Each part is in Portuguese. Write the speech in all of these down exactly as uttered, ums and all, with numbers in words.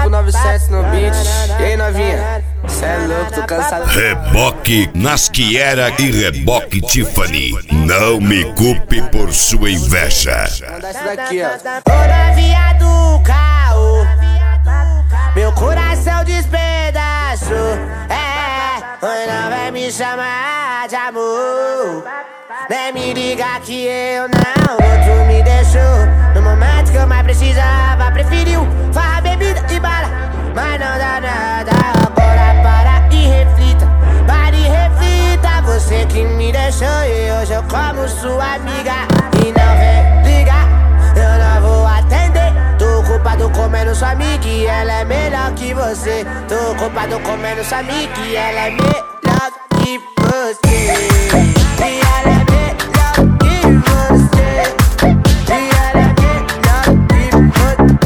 cinco nove sete no beat. E aí, novinha? Cê é louco, tô cansado. Reboque Nasquiera e Reboque Tiffany. Não me culpe por sua inveja. Manda isso daqui, ó. Toda via do caô, meu coração despedaçou. É, mãe não vai me chamar de amor. Nem me liga que eu não, outro me deixou. No momento que eu mais precisava, preferiu farra, bebida e bala. Mas não dá nada, agora para e reflita. Para e reflita, você que me deixou. E hoje eu como sua amiga. E não vem ligar, eu não vou atender. Tô ocupado comendo sua amiga e ela é melhor que você. Tô ocupado comendo sua amiga e ela é melhor que você. E ela é melhor que você. E ela é melhor que você.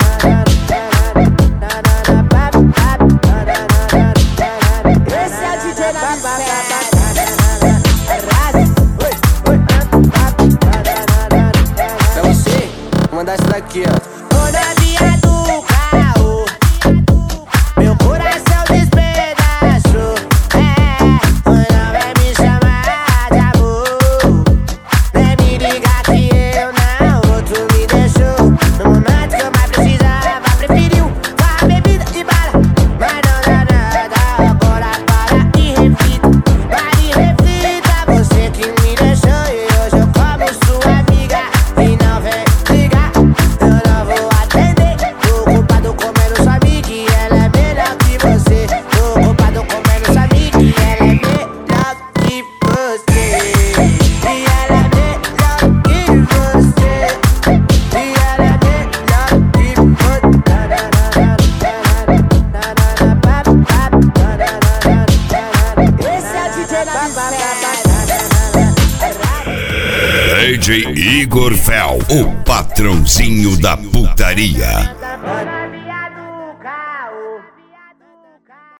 Esse é o D J da Pra você, vou mandar isso daqui, ó. Toda via do caô, meu coração despedaçou. É, mãe não vai me chamar de amor. Nem me liga que eu não, outro me deixou. No momento que eu mais precisava, preferiu farra, bebida e bala. Mas não dá nada, agora para e reflita. Para e reflita, você que me deixou. E hoje eu como sua amiga. E não vem ligar, eu não vou atender. Tô ocupado comendo sua amiga e ela é melhor que você. Tô ocupado comendo sua amiga e ela é melhor que você. E ela é melhor que você. E ela é melhor que você. Esse é o D J da D J Igor Fel, o patrãozinho da putaria.